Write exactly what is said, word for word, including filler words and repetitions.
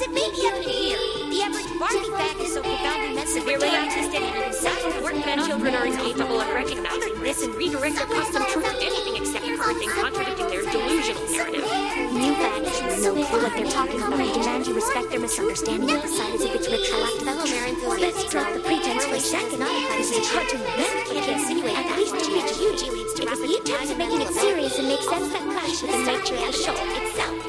it may be unclear. The average Barbie fact is so profoundly meant severely autistic and insane. Workmen children are incapable of recognizing this and redirect their custom truth to anything except everything contradicting their delusional narrative. New facts have no clue what they're talking about and demand you respect their misunderstanding of the site as if it's retroactive. Fellow Mare enthusiasts, Let's drop the pretense for a second. This is hard to can't insinuate at least to reach you, leads to because the attempt at making it serious and make sense that clashes with the nature of the show itself.